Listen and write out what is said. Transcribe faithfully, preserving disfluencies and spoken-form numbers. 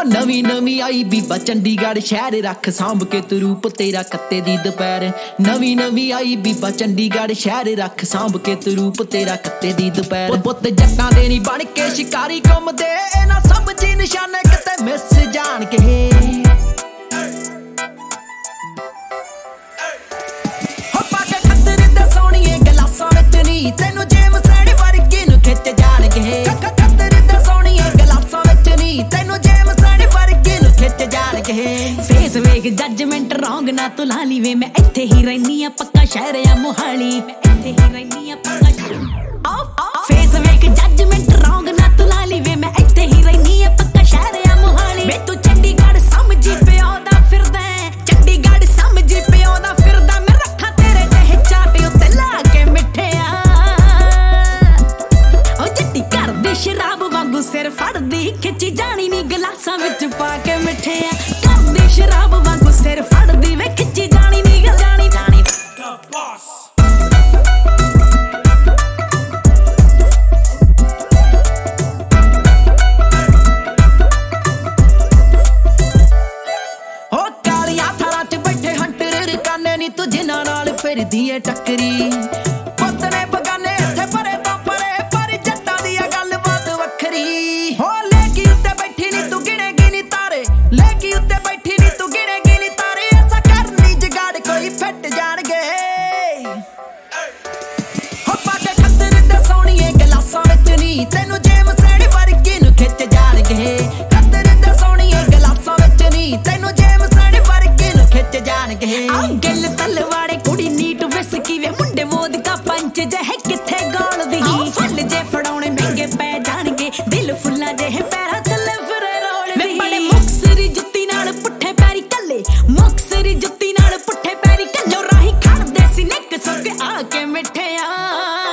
नवी नवी आई बीबा चंडीगढ़ शहर रख सांभ के तू रूप तेरा कत्ते दी दोपहर। नवी नवी आई बीबा चंडीगढ़ शहर रख सांभ के तू रूप तेरा कत्ते दी दोपहर। पुत जट्टां दे नी बन के शिकारी घुमदे ना समझी निशाने किते मिस जान के। तेनू जेम्स वर्गी नू खिच जाणगे खतर दा सोहणीए गलासां विच नी तेनू जेम्स वर्गी नू खिच जाणगे। फेस वेख जजमेंट रॉन्ग ना तू लाली वे मैं इत्थे ही रहनी आ पक्का शहर आ मोहाली। इत्थे ही रहनी आ पक्का फेस वेख जजमेंट रॉन्ग ना तू लाली वे मैं इत्थे ही रहनी आ पक्का शहर आ मोहाली। वे तू चंडीगढ़ समझी पिओ दा फिरदा चंडीगढ़ समझी पिओ दा फिरदा मैं रखा तेरे ते चाटे उत्ते ला के मिठे शराब वांगू सिर फड़दी खिची जानी नी गलासां विच पा के मिठिया। करदी शराब वांगू सिर फड़दी वे खिची जानी नी जानी जानी द बॉस। हो कालिया थारा च बैठे हंटर काने नी तू जिन्हां नाल फिरदी ऐ टक्करी। पुत ने बगाने इत्थे परे तो परे पर जट्टां दी गल बात वखरी। हो लेकी उत्ते बैठी नी तू गिनेगी नी तारे लेकी उत्ते बैठी नी तू गिनेगी नी तारे। ऐसा करनी जगाड़ कोई फिट जाणगे। हो पाके खतर दा सोहणीए गलासां विच नी तेनू जेम्स वर्गी नू खिच जाणगे। खतर दा सोहणीए गलासां विच नी तेनू जेम्स वर्गी नू खिच जाणगे। गिल तलवाड़े कुड़ी नीट विस्की वे मुंडे वोदका पंच जह किथे गौल दी। फल जे फड़ाउणे महंगे पै जाणगे दिल फुल्ला जे पैरां थल्ले फिरे रोल दी। बड़े मुक्सरी जुत्ती नाल पुट्ठे पैरी कल्ले मुक्सरी जुत्ती नाल पुट्ठे पैरी कल्लो राही खड़दे सी निक सुक आके मिठिया।